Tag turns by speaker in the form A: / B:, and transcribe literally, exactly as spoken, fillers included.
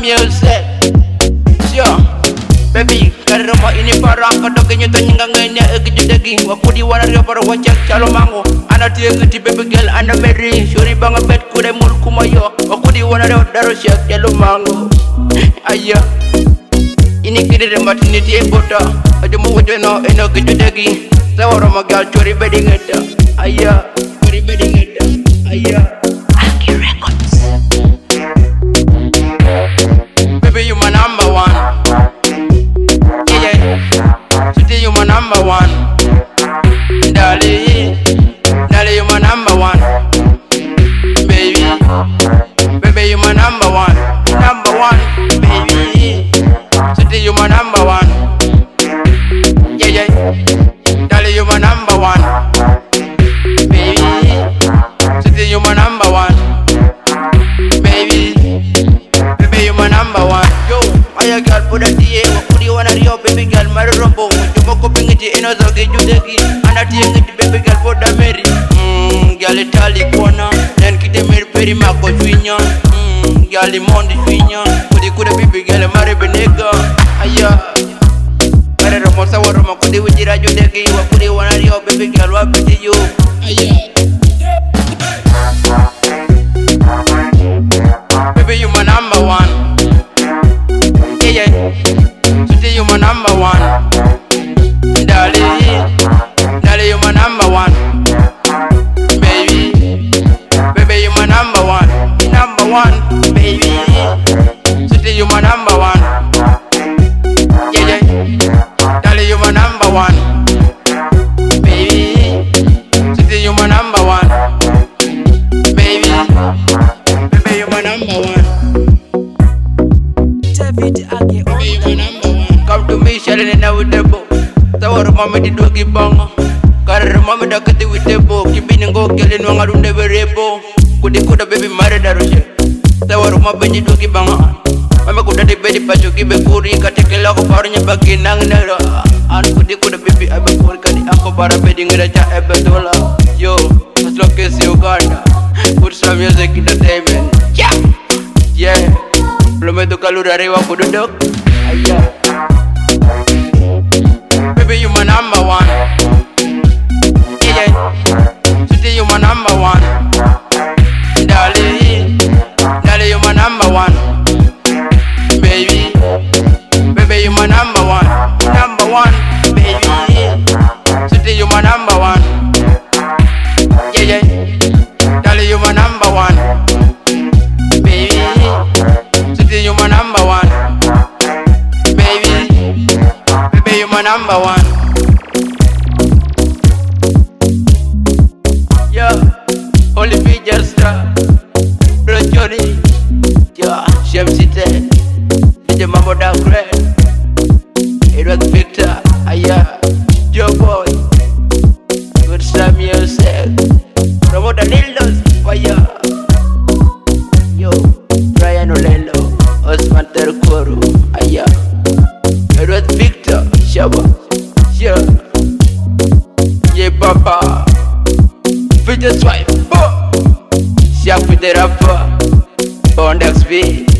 A: music. Sure. Baby, karama ini parang kadoke nyoto nyingangenya egitu daging. Wakudi wana rio para wajak calo mango. Ana tiye ngeti baby girl ana meri. Shuri banga bet kure mul kumayo. Wakudi wana rio daro shak calo mango. Aya. Ini kiri rembat ini tiye bota. Ajo mu wajo no eno gitu daging. Sawara magal chori bedi ngeta. Aya. Chori bedi ngeta. Aya. Aki Records. Baby, you my number one. Yeah, yeah. Today you my number one. Darling, darling, you my number one. Baby, baby, you my number one. Number one, baby. Today you my number one. Yeah, yeah. Darling, you my number one. Baby, today you my number one. Baby, baby, you my number one. Yo, I got put a D A. Wakudi wana rio, baby girl, mari rombo. Jumo ko pingiti ino zoge judegi. Ana tiye ngiti baby girl for the Mary. Mmm, girl itali kona. Nen kite meri peri mako jwinya. Mmm, girl imondi jwinya. Kudi kude baby girl mari benega. Aya. Mari romo sawa romo kudi wijira judegi. Wakudi wana rio, baby girl wapiti yo. Aya. Baby, you my number one. Yeah, yeah. Today you my number one. Darling, darling, you my number one. Baby, baby, you my number one. Number one, baby. Today you my number one. Yeah, yeah. Darling, you my number one. Baby, today you my number one. Baby, baby, you my number one. David Age, baby, you my number one. Come to me, sharing it now with the book. Tawar mama di dogi banga. Karar mama da kati with the book. Kibini go killing wanga runde berebo. Kudi kuda baby mare darushe. Tawar mama di dogi banga. Mama kuda di bedi pacu kibe kuri katekela ko parnya bagi nang nera. An kudi kuda baby abe kuri kadi ako para bedi ngeraja ebe dola. Yo, as long as you Uganda. Put some music entertainment. Yeah, yeah. Belum itu kalau dari waktu duduk. Ayah. Baby, you my number one. Yeah, yeah. Today you my number one. Darling, darling, you my number one. Baby, baby, you my number one. Number one, baby. Today you my number one. Yeah, yeah. Darling, you my number one. Baby, today you my number one. Baby, baby, you my number one. Yeah, only features star, Bro Johnny. Yeah, Shem City, D J Mambo Da Great, Edward Victor, Aya, Joe Boy, Good Star Music, Promoter Lildos, Fire. Yo, Brian Olelo, Osman Terkuru, Aya, Edward Victor, Shaba, yeah, yeah, Papa, Victor's wife, oh, Shaq with the rapper, Bond X V.